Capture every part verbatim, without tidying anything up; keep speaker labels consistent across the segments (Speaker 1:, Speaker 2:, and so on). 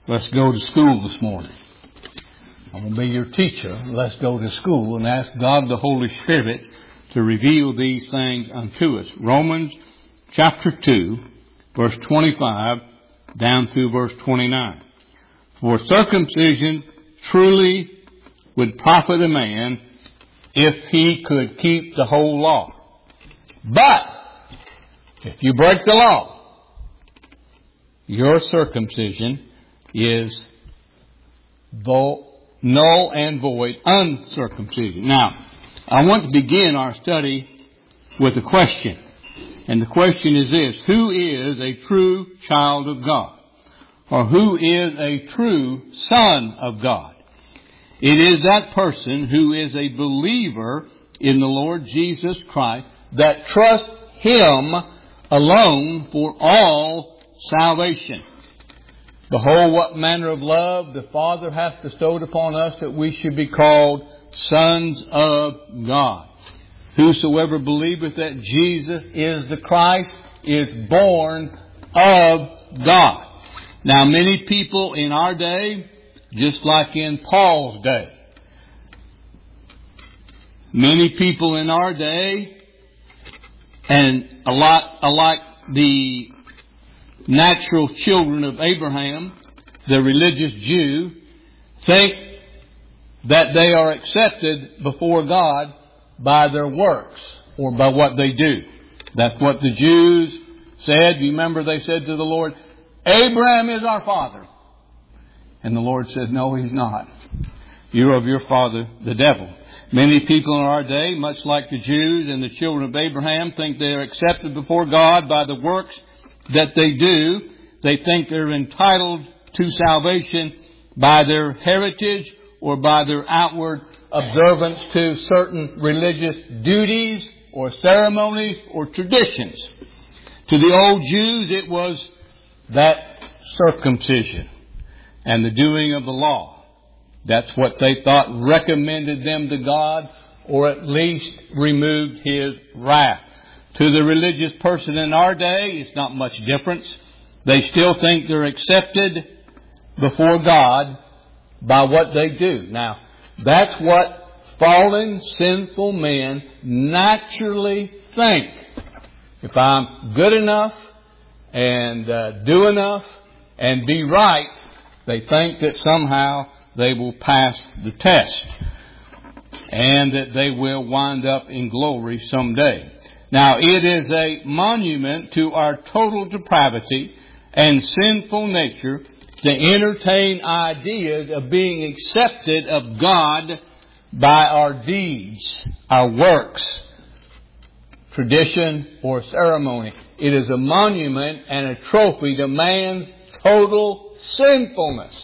Speaker 1: Let's go to school this morning. I'm going to be your teacher. Let's go to school and ask God the Holy Spirit to reveal these things unto us. Romans chapter two, verse twenty-five down through verse twenty-nine. For circumcision truly would profit a man if he could keep the whole law. But if you break the law, your circumcision is null and void, uncircumcision. Now, I want to begin our study with a question. And the question is this: who is a true child of God? Or who is a true son of God? It is that person who is a believer in the Lord Jesus Christ that trusts Him alone for all salvation. Behold, what manner of love the Father hath bestowed upon us, that we should be called sons of God. Whosoever believeth that Jesus is the Christ is born of God. Now, many people in our day, just like in Paul's day, many people in our day, and a lot alike the natural children of Abraham, the religious Jew, think that they are accepted before God by their works or by what they do. That's what the Jews said. You remember they said to the Lord, Abraham is our father. And the Lord said, no, he's not. You're of your father, the devil. Many people in our day, much like the Jews and the children of Abraham, think they are accepted before God by the works that they do. They think they're entitled to salvation by their heritage or by their outward observance to certain religious duties or ceremonies or traditions. To the old Jews, it was that circumcision and the doing of the law. That's what they thought recommended them to God, or at least removed His wrath. To the religious person in our day, it's not much difference. They still think they're accepted before God by what they do. Now, that's what fallen, sinful men naturally think. If I'm good enough and uh, do enough and be right, they think that somehow they will pass the test and that they will wind up in glory someday. Now, it is a monument to our total depravity and sinful nature to entertain ideas of being accepted of God by our deeds, our works, tradition, or ceremony. It is a monument and a trophy to man's total sinfulness.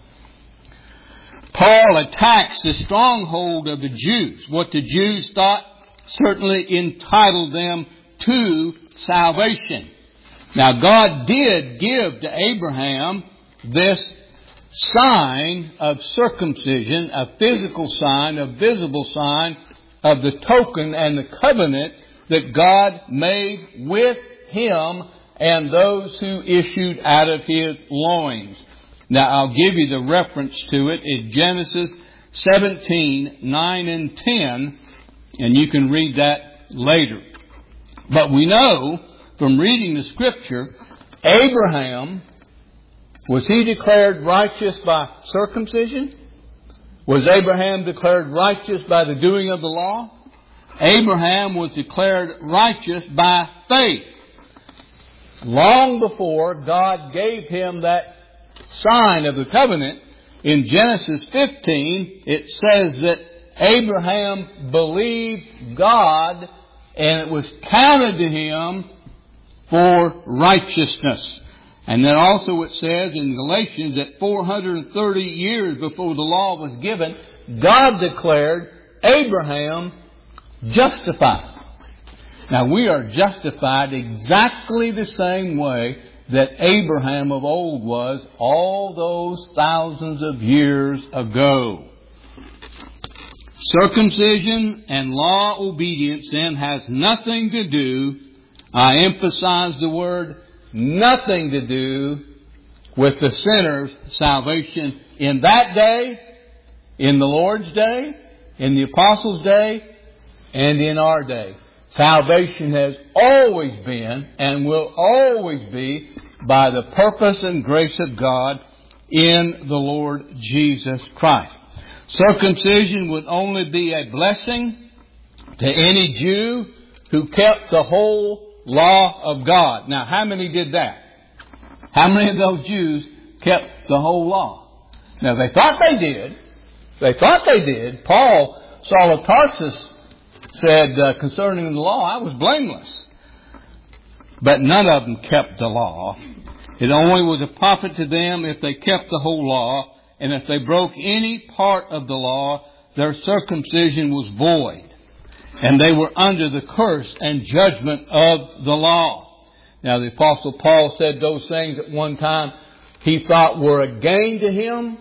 Speaker 1: Paul attacks the stronghold of the Jews. What the Jews thought certainly entitled them to salvation. Now, God did give to Abraham this sign of circumcision, a physical sign, a visible sign of the token and the covenant that God made with him and those who issued out of his loins. Now, I'll give you the reference to it in Genesis seventeen, nine and ten, and you can read that later. But we know from reading the Scripture, Abraham, was he declared righteous by circumcision? Was Abraham declared righteous by the doing of the law? Abraham was declared righteous by faith. Long before God gave him that sign of the covenant, in Genesis fifteen, it says that Abraham believed God and it was counted to him for righteousness. And then also it says in Galatians that four hundred thirty years before the law was given, God declared Abraham justified. Now, we are justified exactly the same way that Abraham of old was all those thousands of years ago. Circumcision and law obedience then has nothing to do, I emphasize the word nothing to do, with the sinner's salvation in that day, in the Lord's day, in the Apostles' day, and in our day. Salvation has always been and will always be by the purpose and grace of God in the Lord Jesus Christ. Circumcision would only be a blessing to any Jew who kept the whole law of God. Now, how many did that? How many of those Jews kept the whole law? Now, they thought they did. They thought they did. Paul, Saul of Tarsus, said uh, concerning the law, I was blameless. But none of them kept the law. It only was a profit to them if they kept the whole law, and if they broke any part of the law, their circumcision was void. And they were under the curse and judgment of the law. Now, the Apostle Paul said those things at one time he thought were a gain to him.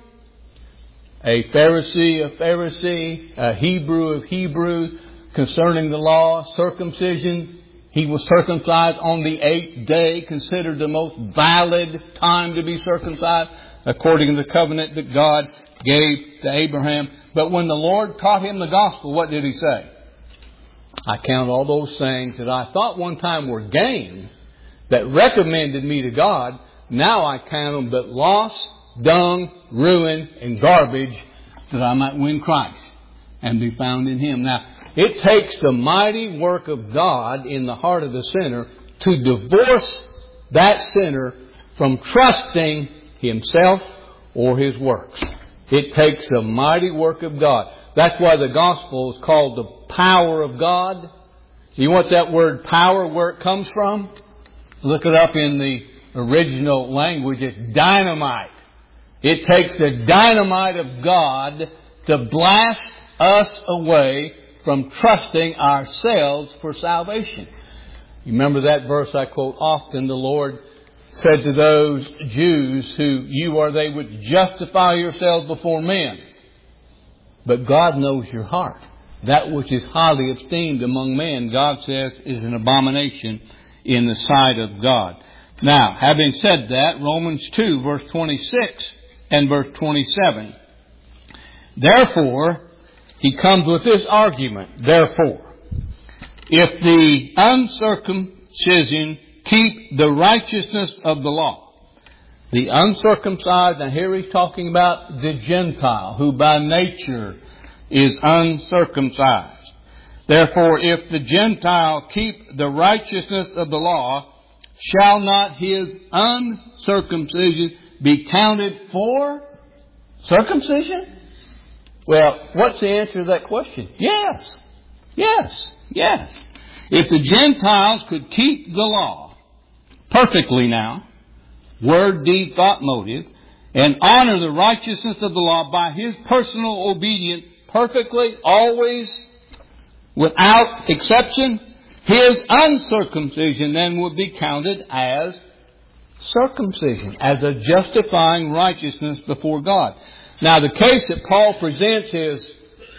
Speaker 1: A Pharisee of Pharisee, a Hebrew of Hebrews, concerning the law, circumcision. He was circumcised on the eighth day, considered the most valid time to be circumcised, according to the covenant that God gave to Abraham. But when the Lord taught him the gospel, what did he say? I count all those things that I thought one time were gain, that recommended me to God. Now I count them but loss, dung, ruin, and garbage, that I might win Christ and be found in Him. Now, it takes the mighty work of God in the heart of the sinner to divorce that sinner from trusting himself or his works. It takes the mighty work of God. That's why the gospel is called the power of God. You want that word power, where it comes from? Look it up in the original language. It's dynamite. It takes the dynamite of God to blast us away from trusting ourselves for salvation. You remember that verse I quote often. The Lord said to those Jews who you are they would justify yourselves before men. But God knows your heart. That which is highly esteemed among men, God says, is an abomination in the sight of God. Now, having said that, Romans two, verse twenty-six and verse twenty-seven. Therefore, he comes with this argument. Therefore, if the uncircumcision keep the righteousness of the law, the uncircumcised, now here he's talking about the Gentile, who by nature is uncircumcised. Therefore, if the Gentile keep the righteousness of the law, shall not his uncircumcision be counted for circumcision? Well, what's the answer to that question? Yes. Yes. Yes. If the Gentiles could keep the law perfectly now, word, deed, thought, motive, and honor the righteousness of the law by his personal obedience perfectly, always, without exception, his uncircumcision then would be counted as circumcision, as a justifying righteousness before God. Now, the case that Paul presents is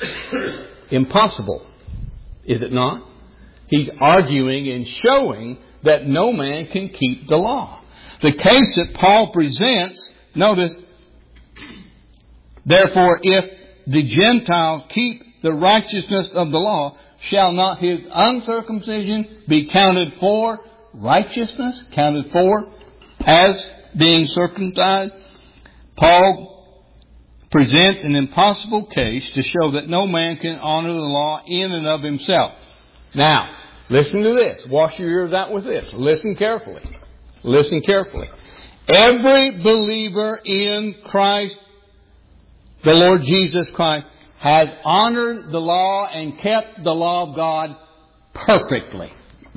Speaker 1: impossible, is it not? He's arguing and showing that no man can keep the law. The case that Paul presents, notice, therefore, if the Gentiles keep the righteousness of the law, shall not his uncircumcision be counted for righteousness, counted for as being circumcised? Paul presents an impossible case to show that no man can honor the law in and of himself. Now, listen to this. Wash your ears out with this. Listen carefully. Listen carefully. Every believer in Christ, the Lord Jesus Christ, has honored the law and kept the law of God perfectly.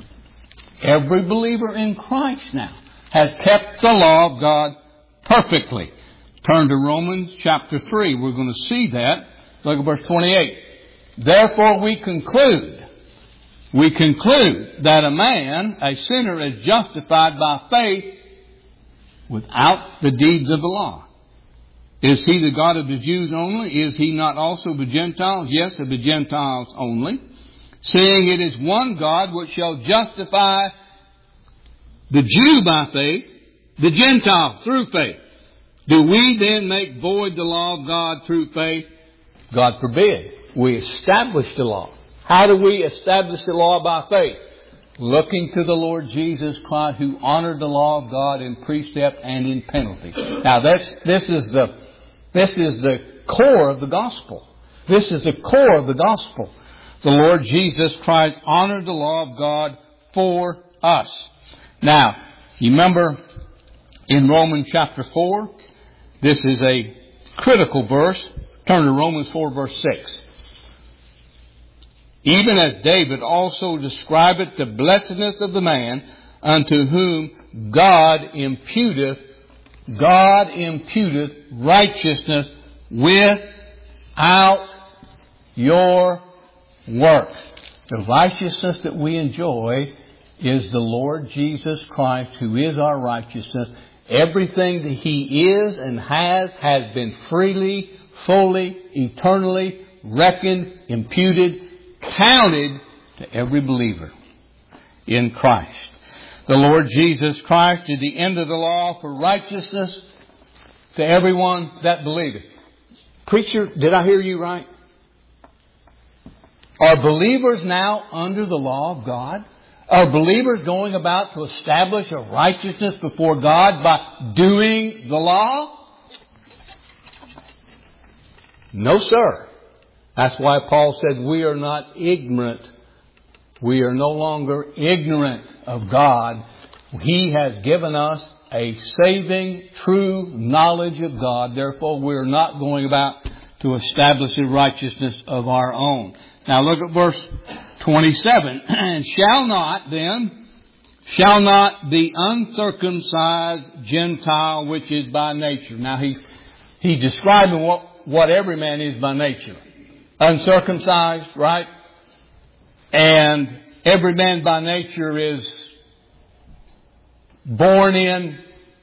Speaker 1: Every believer in Christ now has kept the law of God perfectly. Turn to Romans chapter three. We're going to see that. Look at verse twenty-eight. Therefore we conclude, we conclude that a man, a sinner, is justified by faith without the deeds of the law. Is he the God of the Jews only? Is he not also the Gentiles? Yes, of the Gentiles only. Seeing it is one God which shall justify the Jew by faith, the Gentile through faith. Do we then make void the law of God through faith? God forbid. We establish the law. How do we establish the law? By faith. Looking to the Lord Jesus Christ, who honored the law of God in precept and in penalty. Now that's, this is the, this is the core of the gospel. This is the core of the gospel. The Lord Jesus Christ honored the law of God for us. Now, you remember in Romans chapter four, this is a critical verse. Turn to Romans four verse six. Even as David also describeth the blessedness of the man unto whom God imputeth, God imputeth righteousness without your works. The righteousness that we enjoy is the Lord Jesus Christ, who is our righteousness. Everything that He is and has, has been freely, fully, eternally reckoned, imputed, counted to every believer in Christ. The Lord Jesus Christ is the end of the law for righteousness to everyone that believeth. Preacher, did I hear you right? Are believers now under the law of God? Are believers going about to establish a righteousness before God by doing the law? No, sir. That's why Paul said we are not ignorant. We are no longer ignorant of God. He has given us a saving, true knowledge of God. Therefore, we are not going about to establish a righteousness of our own. Now look at verse twenty-seven. And shall not then, shall not the uncircumcised Gentile which is by nature. Now he's, he's describing what, what every man is by nature. Uncircumcised, right? And every man by nature is born in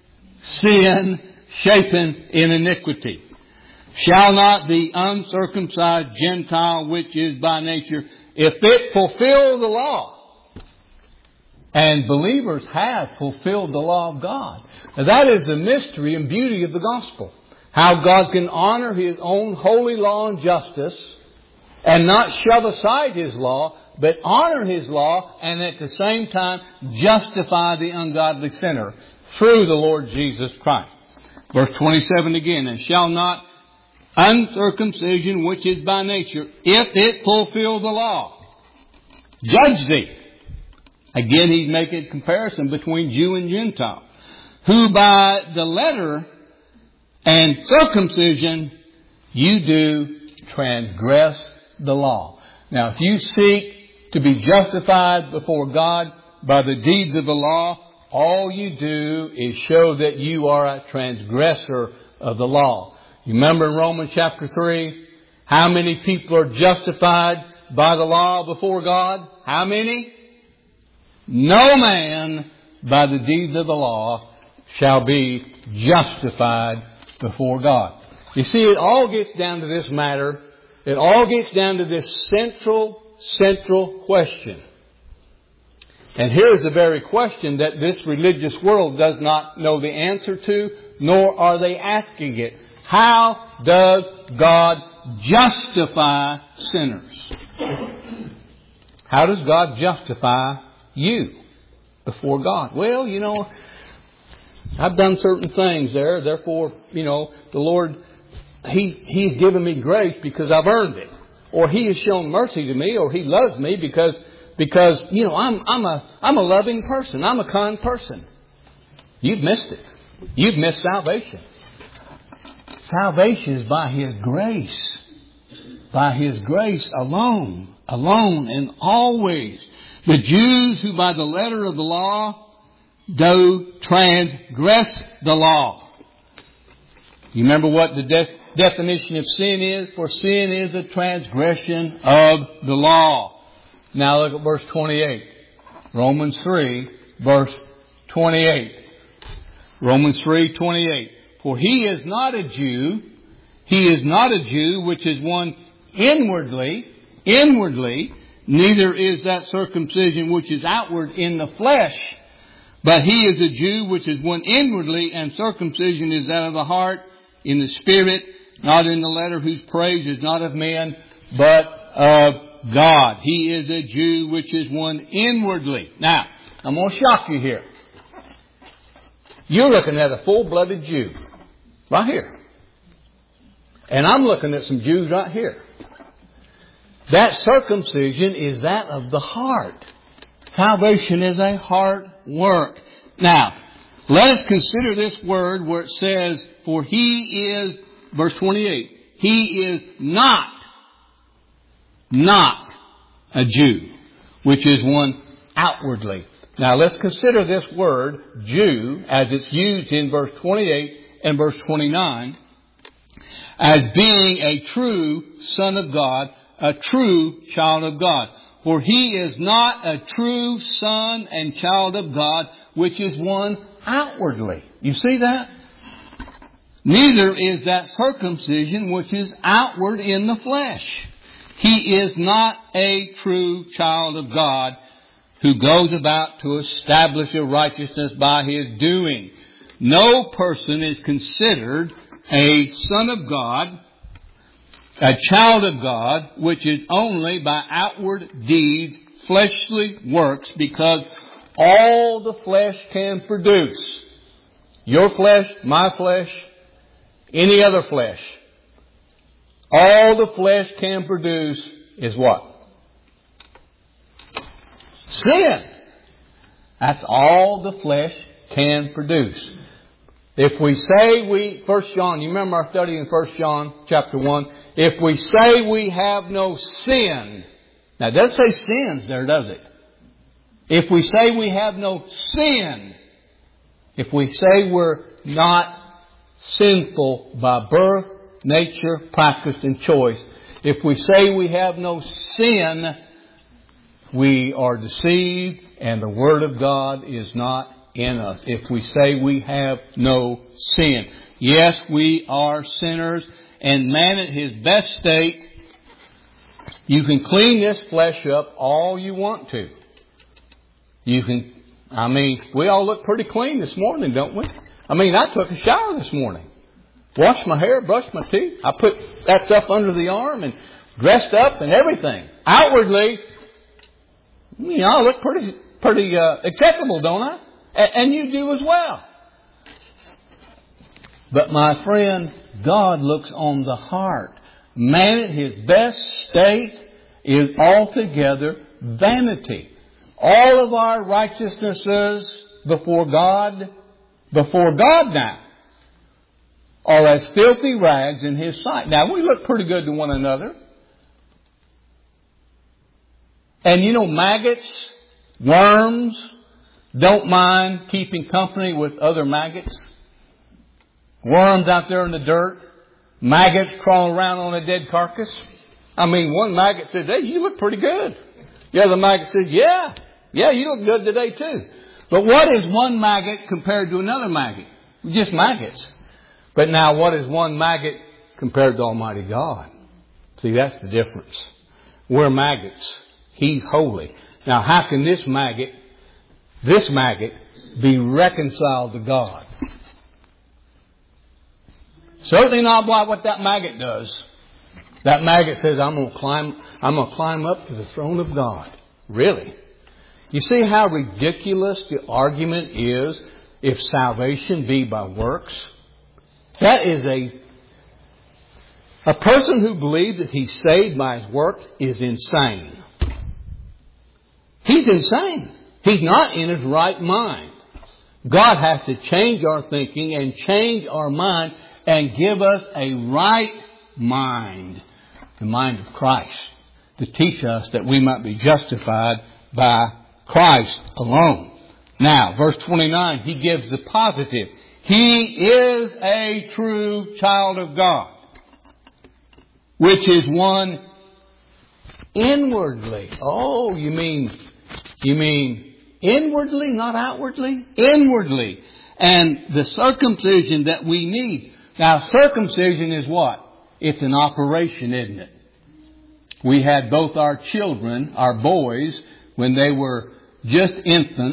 Speaker 1: sin, shapen in iniquity. Shall not the uncircumcised Gentile which is by nature, if it fulfill the law, and believers have fulfilled the law of God. Now that is the mystery and beauty of the gospel. How God can honor His own holy law and justice and not shove aside His law, but honor His law and at the same time justify the ungodly sinner through the Lord Jesus Christ. Verse twenty-seven again, and shall not uncircumcision which is by nature, if it fulfill the law, judge thee. Again, he's making a comparison between Jew and Gentile, who by the letter and circumcision you do transgress the law. Now, if you seek to be justified before God by the deeds of the law, all you do is show that you are a transgressor of the law. You remember in Romans chapter three, how many people are justified by the law before God? How many? No man by the deeds of the law shall be justified before God. You see, it all gets down to this matter. It all gets down to this central, central question. And here's the very question that this religious world does not know the answer to, nor are they asking it. How does God justify sinners? How does God justify you before God? Well, you know, I've done certain things there. Therefore, you know, the Lord, He, He's given me grace because I've earned it. Or He has shown mercy to me, or He loves me because, because, you know, I'm, I'm a, I'm a loving person. I'm a kind person. You've missed it. You've missed salvation. Salvation is by His grace. By His grace alone. Alone and always. The Jews who by the letter of the law do transgress the law. You remember what the de- definition of sin is? For sin is a transgression of the law. Now look at verse twenty-eight. Romans three, verse twenty-eight. Romans three, twenty-eight. For he is not a Jew, he is not a Jew which is one inwardly, inwardly, neither is that circumcision which is outward in the flesh, But he is a Jew which is one inwardly, and circumcision is that of the heart, in the spirit, not in the letter, whose praise is not of men, but of God. He is a Jew which is one inwardly. Now, I'm going to shock you here. You're looking at a full-blooded Jew. Right here. And I'm looking at some Jews right here. That circumcision is that of the heart. Salvation is a heart work. Now, let us consider this word where it says, for he is, verse twenty-eight, he is not, not a Jew, which is one outwardly. Now, let's consider this word, Jew, as it's used in verse twenty-eight and verse twenty-nine, as being a true son of God, a true child of God. For he is not a true son and child of God, which is one outwardly. You see that? Neither is that circumcision which is outward in the flesh. He is not a true child of God who goes about to establish a righteousness by his doing. No person is considered a son of God, a child of God, which is only by outward deeds, fleshly works, because all the flesh can produce, your flesh, my flesh, any other flesh, all the flesh can produce is what? Sin. That's all the flesh can produce. If we say we, First John, you remember our study in First John chapter one? If we say we have no sin, now it doesn't say sins there, does it? If we say we have no sin, if we say we're not sinful by birth, nature, practice, and choice, if we say we have no sin, we are deceived and the Word of God is not in us. If we say we have no sin. Yes, we are sinners, and man at his best state, you can clean this flesh up all you want to. You can, I mean, we all look pretty clean this morning, don't we? I mean, I took a shower this morning. Washed my hair, brushed my teeth. I put that stuff under the arm and dressed up and everything. Outwardly, you know, I look pretty, pretty uh, acceptable, don't I? A- and you do as well. But my friend, God looks on the heart. Man at his best state is altogether vanity. All of our righteousnesses before God, before God now, are as filthy rags in His sight. Now, we look pretty good to one another. And you know, maggots, worms, don't mind keeping company with other maggots. Worms out there in the dirt. Maggots crawling around on a dead carcass. I mean, one maggot says, hey, you look pretty good. The other maggot says, yeah, yeah, you look good today too. But what is one maggot compared to another maggot? Just maggots. But now what is one maggot compared to Almighty God? See, that's the difference. We're maggots. He's holy. Now how can this maggot, this maggot, be reconciled to God? Certainly not by what that maggot does. That maggot says, I'm going to climb, I'm going to climb up to the throne of God. Really? You see how ridiculous the argument is if salvation be by works? That is a, a person who believes that he's saved by his work is insane. He's insane. He's not in his right mind. God has to change our thinking and change our mind and give us a right mind, the mind of Christ, to teach us that we might be justified by Christ alone. Now, verse twenty-nine, he gives the positive. He is a true child of God, which is one inwardly. Oh, you mean, you mean inwardly, not outwardly? Inwardly. And the circumcision that we need. Now, circumcision is what? It's an operation, isn't it? We had both our children, our boys, when they were just infants,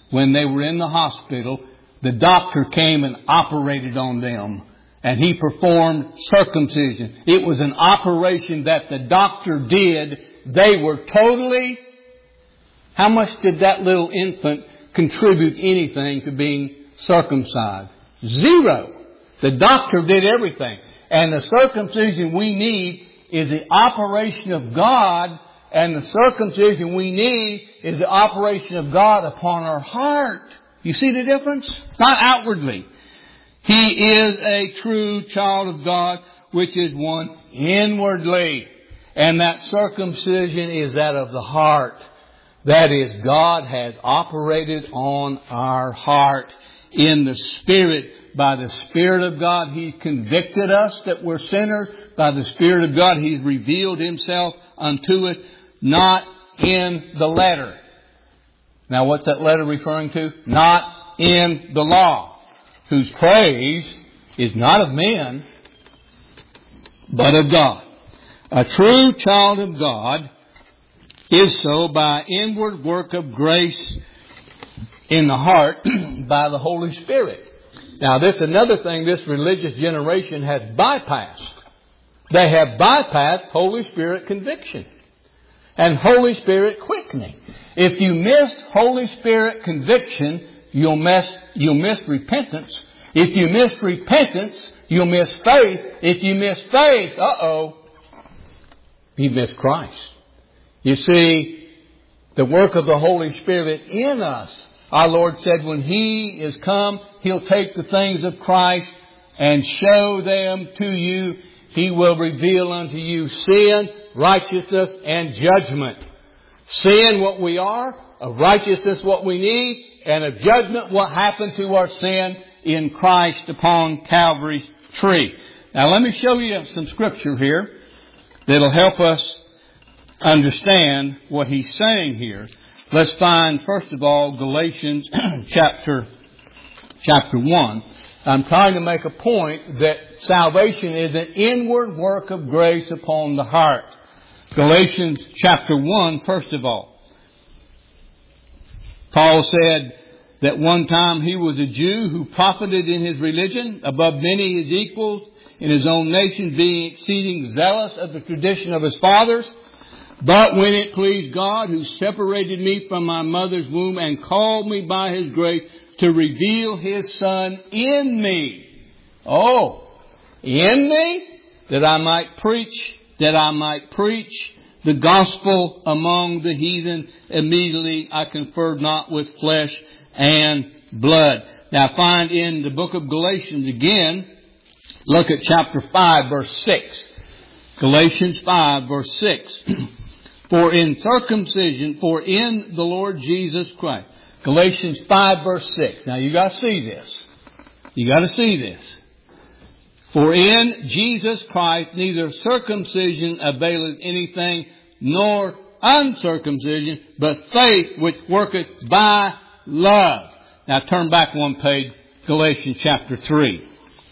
Speaker 1: when they were in the hospital, the doctor came and operated on them. And he performed circumcision. It was an operation that the doctor did. They were totally... How much did that little infant contribute anything to being circumcised? Zero. The doctor did everything. And the circumcision we need is the operation of God. And the circumcision we need is the operation of God upon our heart. You see the difference? Not outwardly. He is a true child of God, which is one inwardly. And that circumcision is that of the heart. That is, God has operated on our heart in the Spirit. By the Spirit of God, He's convicted us that we're sinners. By the Spirit of God, He's revealed Himself unto us, not in the letter. Now, what's that letter referring to? Not in the law, whose praise is not of men, but of God. A true child of God is so by inward work of grace in the heart by the Holy Spirit. Now, this is another thing this religious generation has bypassed. They have bypassed Holy Spirit conviction and Holy Spirit quickening. If you miss Holy Spirit conviction, you'll miss, you'll miss repentance. If you miss repentance, you'll miss faith. If you miss faith, uh-oh, you miss Christ. You see, the work of the Holy Spirit in us. Our Lord said when He is come, He'll take the things of Christ and show them to you. He will reveal unto you sin, righteousness, and judgment. Sin, what we are. Of righteousness, what we need. And of judgment, what happened to our sin in Christ upon Calvary's tree. Now let me show you some scripture here that'll help us understand what he's saying here. Let's find, first of all, Galatians chapter chapter one. I'm trying to make a point that salvation is an inward work of grace upon the heart. Galatians chapter one, first of all. Paul said that one time he was a Jew who profited in his religion above many his equals in his own nation, being exceeding zealous of the tradition of his fathers. But when it pleased God, who separated me from my mother's womb and called me by His grace to reveal His Son in me. Oh, in me? That I might preach, that I might preach the gospel among the heathen. Immediately I conferred not with flesh and blood. Now find in the book of Galatians again, look at chapter five, verse six. Galatians five, verse six. For in circumcision, for in the Lord Jesus Christ. Galatians five, verse six. Now you got to see this. You got to see this. For in Jesus Christ neither circumcision availeth anything, nor uncircumcision, but faith which worketh by love. Now turn back one page, Galatians chapter three.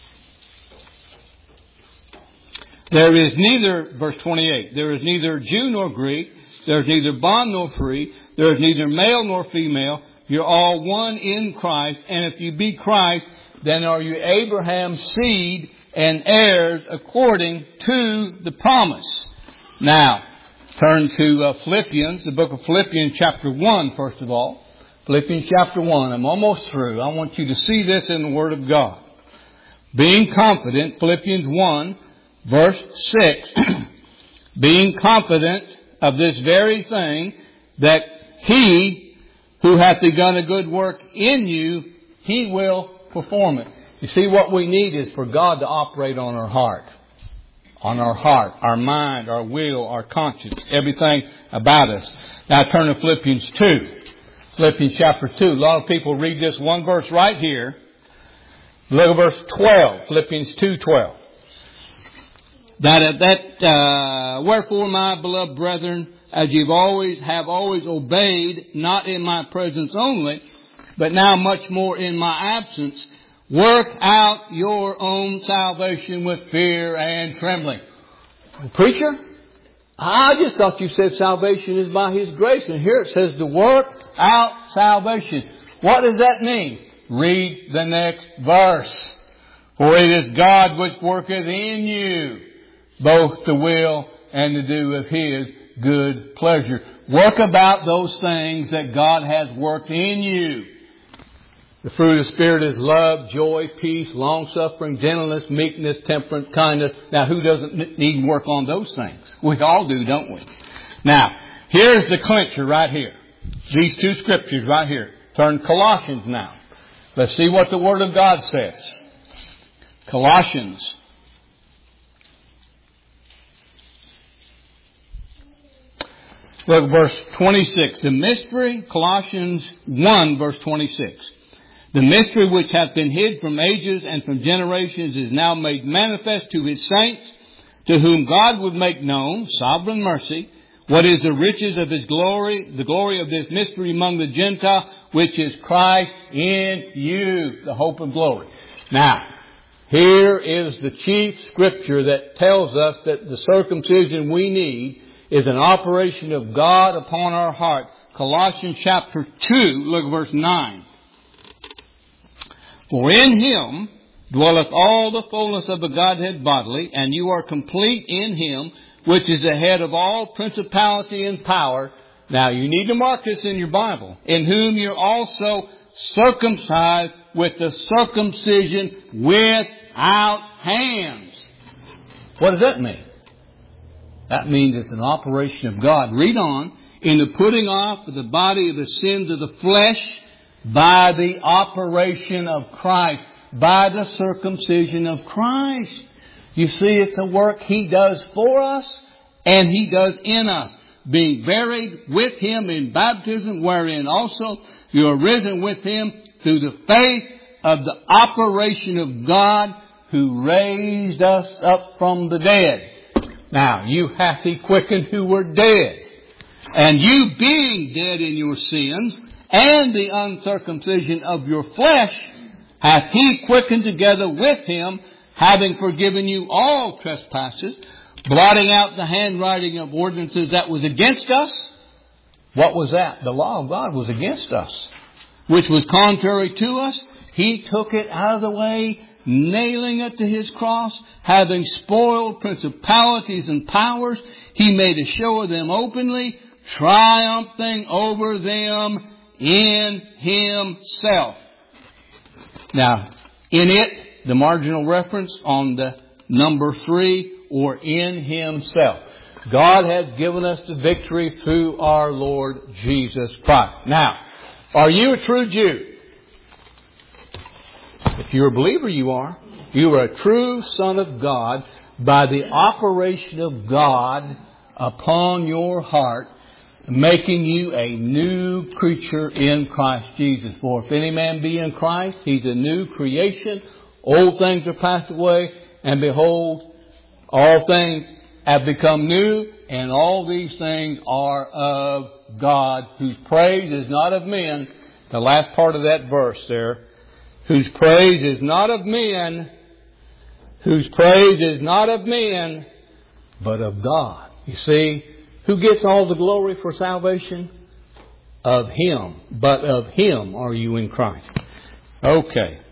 Speaker 1: There is neither, verse twenty-eight, there is neither Jew nor Greek, there is neither bond nor free, there is neither male nor female, you're all one in Christ, and if you be Christ, then are you Abraham's seed and heirs according to the promise. Now, turn to uh, Philippians, the book of Philippians chapter one, first of all. Philippians chapter one, I'm almost through. I want you to see this in the Word of God. Being confident, Philippians one, verse six, being confident of this very thing, that He who hath begun a good work in you, He will perform it. You see, what we need is for God to operate on our heart. On our heart, our mind, our will, our conscience, everything about us. Now turn to Philippians two. Philippians chapter two. A lot of people read this one verse right here. Look at verse twelve. Philippians two twelve. That at that, uh, wherefore, my beloved brethren, as you've always, have always obeyed, not in my presence only, but now much more in my absence, work out your own salvation with fear and trembling. Preacher, I just thought you said salvation is by His grace. And here it says to work out salvation. What does that mean? Read the next verse. For it is God which worketh in you both the will and the do of His good pleasure. Work about those things that God has worked in you. The fruit of the Spirit is love, joy, peace, long-suffering, gentleness, meekness, temperance, kindness. Now, who doesn't need work on those things? We all do, don't we? Now, here's the clincher right here. These two scriptures right here. Turn to Colossians now. Let's see what the Word of God says. Colossians. Look, verse twenty-six. The mystery, Colossians one, verse twenty-six. The mystery which hath been hid from ages and from generations is now made manifest to His saints, to whom God would make known, sovereign mercy, what is the riches of His glory, the glory of this mystery among the Gentiles, which is Christ in you, the hope of glory. Now, here is the chief scripture that tells us that the circumcision we need is an operation of God upon our heart. Colossians chapter two, look at verse nine. For in Him dwelleth all the fullness of the Godhead bodily, and you are complete in Him, which is the head of all principality and power. Now, you need to mark this in your Bible. In whom you're also circumcised with the circumcision without hands. What does that mean? That means it's an operation of God. Read on. In the putting off of the body of the sins of the flesh by the operation of Christ, by the circumcision of Christ. You see, it's a work He does for us and He does in us. Being buried with Him in baptism, wherein also you are risen with Him through the faith of the operation of God who raised us up from the dead. Now, you hath He quickened who were dead. And you being dead in your sins and the uncircumcision of your flesh, hath He quickened together with Him, having forgiven you all trespasses, blotting out the handwriting of ordinances that was against us. What was that? The law of God was against us, which was contrary to us. He took it out of the way, nailing it to His cross, having spoiled principalities and powers. He made a show of them openly, triumphing over them in Himself. Now, in it, the marginal reference on the number three, or in Himself. God has given us the victory through our Lord Jesus Christ. Now, are you a true Jew? If you're a believer, you are. You are a true son of God by the operation of God upon your heart, making you a new creature in Christ Jesus. For if any man be in Christ, he's a new creation. Old things are passed away, and behold, all things have become new, and all these things are of God, whose praise is not of men. The last part of that verse there. Whose praise is not of men, whose praise is not of men, but of God. You see, who gets all the glory for salvation? Of Him. But of Him are you in Christ. Okay.